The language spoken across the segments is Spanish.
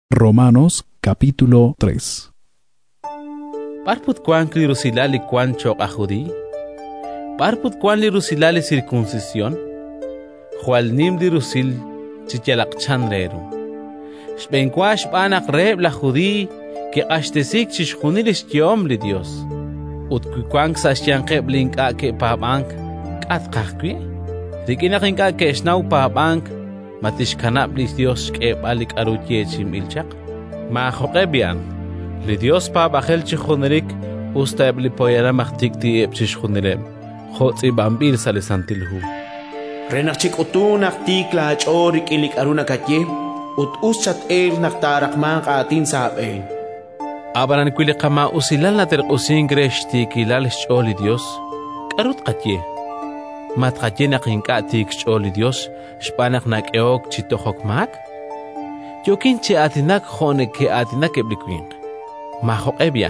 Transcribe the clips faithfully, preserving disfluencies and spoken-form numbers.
Romanos capítulo tres. Parput kwan li rusilali kwan chok a judí, parput kwan li rusilali circuncisión, jual nim li rusil chichalak chanreru. Shben kwa shbanak reb la judí que ashtesik chishjunilis yom li Dios. Ut kwan ksashyanqeb linka ke pabank kat kakwi, rikinakinka ke shnaw pabank matishkanab li Dios ke balik arutye chimilchak. Ma joqebian li Dios pa bajel chijunirik ustab li poyara maktikti eb chijunilem. Khotsi bambil sale santilhu. Renachik utun aktik la chorik ilik aruna katye ut uschat el naktarak man katin sabel. Abaran kwili kama usilal na ter usin greshti kilal choli Dios. Karut katye. Mat katye na kinkatik choli Dios shpanak nak eok chitohok mak. Yokin che atinak khone ke atinak eblikwin. Ma joqebian.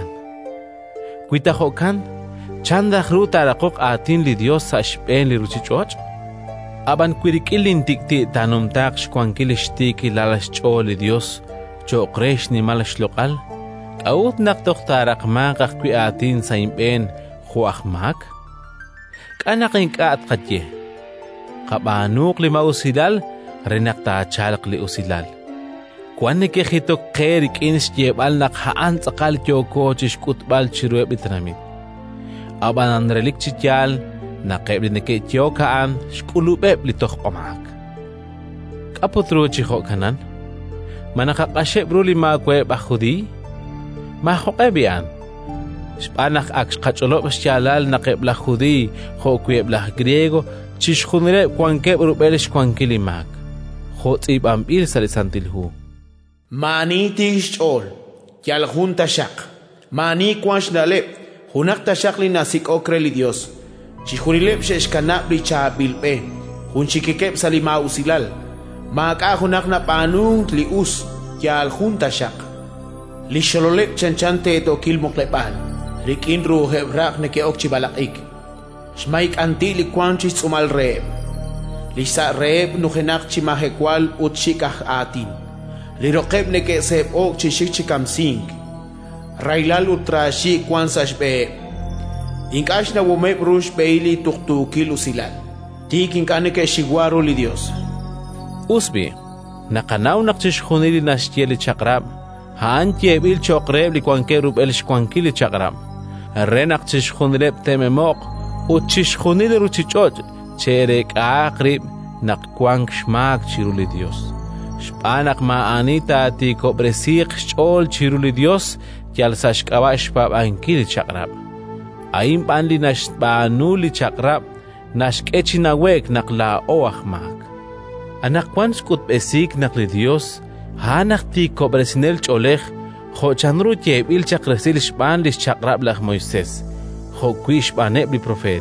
Kuita hokan chanda khruta raqoq atin li Dios sa shpen li ruchichoch. Aban kwirikilin tikti tanumtaq shkwankilishti lalash choli Dios choqresh ni malash loqal. Aut naktoqtaraq maqaq kwi atin sa imben khuaqmak. Kanakin kaat qatye. Qabanuk li mausilal renakta chalq li usilal. Kwanne ke khitok qerik ins jebal nak haan tsaqal kyoko chishkutbal chirueb itramit. Abanan relik chityal naqeb li neke tyokaan shkulubeb li toqpamak. Kapotro chiho kanan manaqaqasheb ruli makweb ajudi ma joqebian. Shpanak aks qacholob shyalal naqeb la judi khokweb la griego chishkhunire kwankeb rubelish kwankilimak. Khotsib ambil sale santilhu. Mani tishol, yal junta shak. Mani kwansh naleb, hunak tashak li nasik okre li Dios. Chihunileb sheshkanab li chabilpe, hunchikikeb salima usilal. Maka hunak na panung li us, yal junta shak. Li shololeb chanchante to kilmoklepan, rikin ruheb rak neke okchi balakik. Shmaik anti li kwanchis umal reeb. Li sa reeb nuhenak chimahekwal utshikah atin. Liroqeb neke seb ok chishikchikam sing. Railal utrashi kwan sashbe. Inkash na wumeb rush beili tuktukil usilal. Tik inkane ke shiguaro li Dios. Usbi, nakanaw nakchishkhunili nashtieli chakrab. Haan tiebil chokreb li kwankerub el shkwankili chakrab. Renak chishkhunileb tememok. Uchishkhunili ruchichoj. Cherek akrib nakkwank shmak chiruli Dios. Shpanak maanita ti kobresik chol chiruli Dios yal sashkawa shpabankili chakrab. Aim panli nashpanuli chakrab nashkechi nawek nakla oahmak. Anak kwan skut besik nakli Dios hanak ti kobresinel cholech khochanru tiebil chakresil shpanli chakrab lach Moises khokwi shpaneb li profet.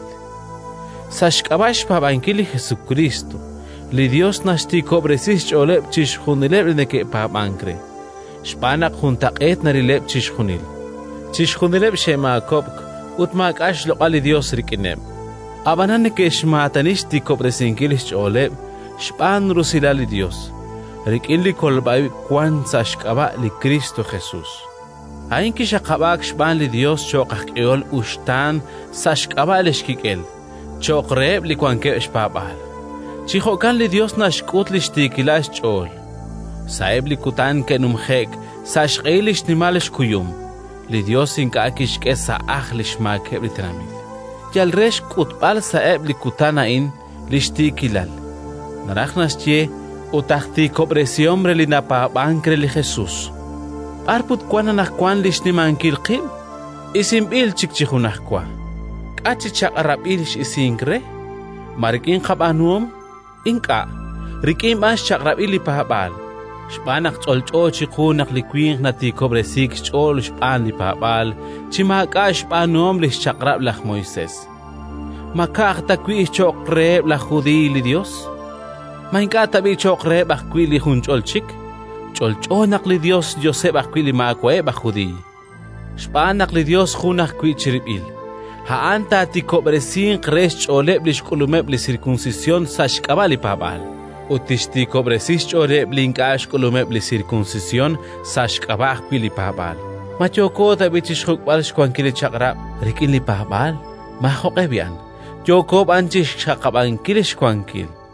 Sashkawa shpabankili Jesucristo. Li Dios nashti kobresis choleb chishjunileb neke pabankre. Shpanak juntaqet narileb chishjunil. Chishjunileb shema kopk utmak ash loqali Dios rikinem. Abanan neke shmatanish ti kobresinkilis choleb shpan rusilali Dios. Rikinli kolbay kwan sashkaba li Cristo Jesús. Ainki shakabak shpan li Dios chokak'iol ushtan sashkaba leshkikel. Chokreb li kwanke shpabal. Chihokan li Dios nashkut li shtikilash chol. Saeb li kutan kenumhek sashqeilish nimalish kuyum. Li Dios inkakish kesa ahlish makeb li tramid. Yal resh kutbal saeb li kutanain li shtikilal. Narajnashye utahti kobresiombre li napabankre li Jesús. Arput kwana nakwan li shnimankil qim. Isimbil chikchihunakwa. Kachi chakarabilish isinkre. Marikin kabanuom. Inka, rikim as chakrabili pahabal. Shpanak cholcho chikunak likwing na ti kobresik chol shpan li pahabal. Chimaka shpanom li chakrab lach Moises. Makak takwi chokreb la judi li Dios. Mainka tabi chokreb akwi li hun cholchik. Cholcho nak li Dios Josep akwi li makwe ba judi. Shpanak li Dios hunak kwi chiribil. Haanta ti kobresin kresh choleb li shkulumeb li circuncisión sashkabali pabal. u tixtikobresish ch'oreb link'ax k'ulumeb li circuncisión saxk'abaj pi li pajb'al machokota bichix juk'b'al xkwankili chaqrab rik'in li pajb'al majoq'eb'yan yokob anchix xaqab'ankili xkwankil